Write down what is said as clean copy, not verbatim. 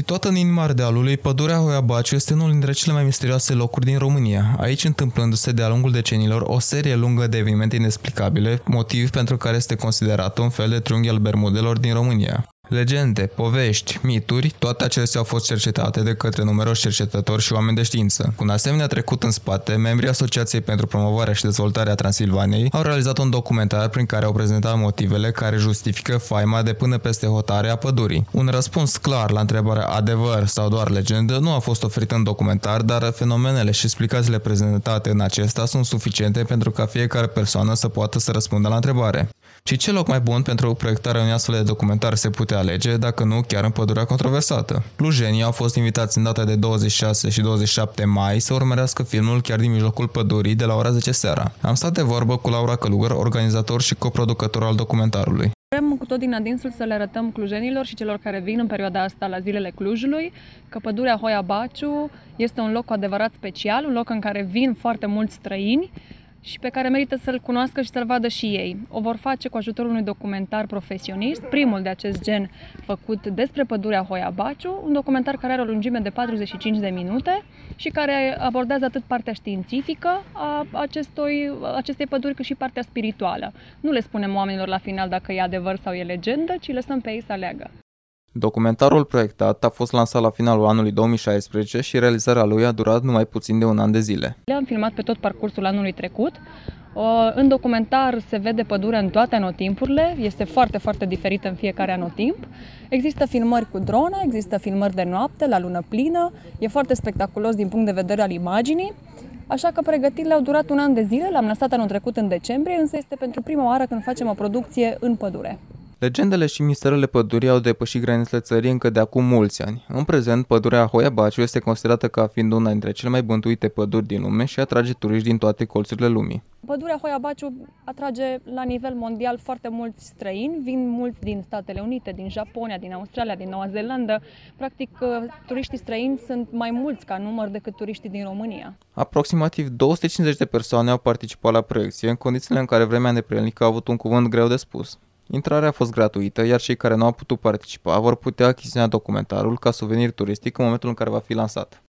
Situată în inima Ardealului, pădurea Hoia Baciu este unul dintre cele mai misterioase locuri din România. Aici întâmplându-se de-a lungul decenilor o serie lungă de evenimente inexplicabile, motiv pentru care este considerat un fel de triunghi al Bermudelor din România. Legende, povești, mituri, toate acestea au fost cercetate de către numeroși cercetători și oameni de știință. Cu un asemenea trecut în spate, membrii Asociației pentru Promovarea și Dezvoltarea Transilvaniei au realizat un documentar prin care au prezentat motivele care justifică faima de până peste hotare a pădurii. Un răspuns clar la întrebarea adevăr sau doar legendă nu a fost oferit în documentar, dar fenomenele și explicațiile prezentate în acesta sunt suficiente pentru ca fiecare persoană să poată să răspundă la întrebare. Și ce loc mai bun pentru proiectarea unui astfel de documentar se putea alege, dacă nu chiar în pădurea controversată? Clujenii au fost invitați în data de 26 și 27 mai să urmărească filmul chiar din mijlocul pădurii de la ora 10 seara. Am stat de vorbă cu Laura Călugăr, organizator și coproducător al documentarului. Vrem cu tot din adinsul să le arătăm clujenilor și celor care vin în perioada asta la zilele Clujului că pădurea Hoia Baciu este un loc cu adevărat special, un loc în care vin foarte mulți străini și pe care merită să-l cunoască și să-l vadă și ei. O vor face cu ajutorul unui documentar profesionist, primul de acest gen făcut despre pădurea Hoia Baciu, un documentar care are o lungime de 45 de minute și care abordează atât partea științifică a acestei păduri, cât și partea spirituală. Nu le spunem oamenilor la final dacă e adevăr sau e legendă, ci lăsăm pe ei să aleagă. Documentarul proiectat a fost lansat la finalul anului 2016 și realizarea lui a durat numai puțin de un an de zile. Le-am filmat pe tot parcursul anului trecut. În documentar se vede pădurea în toate anotimpurile, este foarte, foarte diferită în fiecare anotimp. Există filmări cu drona, există filmări de noapte, la lună plină, e foarte spectaculos din punct de vedere al imaginii. Așa că pregătirile au durat un an de zile, l-am lansat anul trecut în decembrie, însă este pentru prima oară când facem o producție în pădure. Legendele și misterele pădurii au depășit granițele țării încă de acum mulți ani. În prezent, pădurea Hoia Baciu este considerată ca fiind una dintre cele mai bântuite păduri din lume și atrage turiști din toate colțurile lumii. Pădurea Hoia Baciu atrage la nivel mondial foarte mulți străini, vin mulți din Statele Unite, din Japonia, din Australia, din Noua Zeelandă. Practic, turiștii străini sunt mai mulți ca număr decât turiștii din România. Aproximativ 250 de persoane au participat la proiecție, în condițiile în care vremea neprielnică a avut un cuvânt greu de spus. Intrarea a fost gratuită, iar cei care nu au putut participa vor putea achiziționa documentarul ca suvenir turistic în momentul în care va fi lansat.